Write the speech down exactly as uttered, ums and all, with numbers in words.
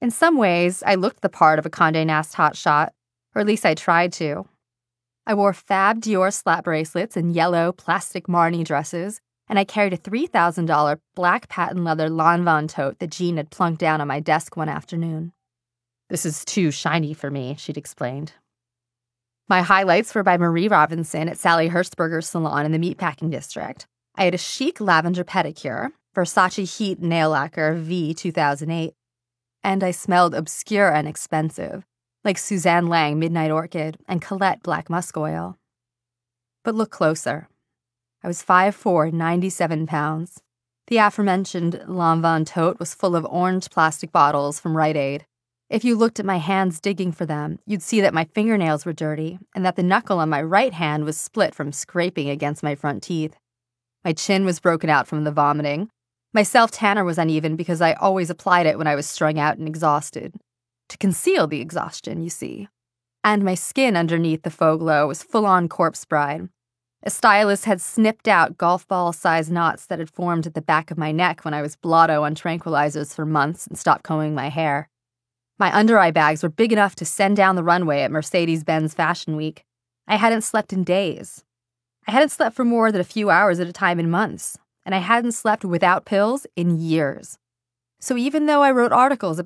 In some ways, I looked the part of a Condé Nast hotshot, or at least I tried to. I wore fab Dior slap bracelets and yellow plastic Marni dresses, and I carried a three thousand dollars black patent leather Lanvin tote that Jean had plunked down on my desk one afternoon. "This is too shiny for me," she'd explained. My highlights were by Marie Robinson at Sally Hershberger's salon in the Meatpacking District. I had a chic lavender pedicure, Versace Heat nail lacquer V two thousand eight, and I smelled obscure and expensive, like Suzanne Lang Midnight Orchid and Colette Black Musk Oil. But look closer. I was five foot four, ninety-seven pounds. The aforementioned Lanvin tote was full of orange plastic bottles from Rite Aid. If you looked at my hands digging for them, you'd see that my fingernails were dirty and that the knuckle on my right hand was split from scraping against my front teeth. My chin was broken out from the vomiting. My self-tanner was uneven because I always applied it when I was strung out and exhausted. To conceal the exhaustion, you see. And my skin underneath the faux glow was full-on corpse bride. A stylist had snipped out golf ball-sized knots that had formed at the back of my neck when I was blotto on tranquilizers for months and stopped combing my hair. My under-eye bags were big enough to send down the runway at Mercedes-Benz Fashion Week. I hadn't slept in days. I hadn't slept for more than a few hours at a time in months, and I hadn't slept without pills in years. So even though I wrote articles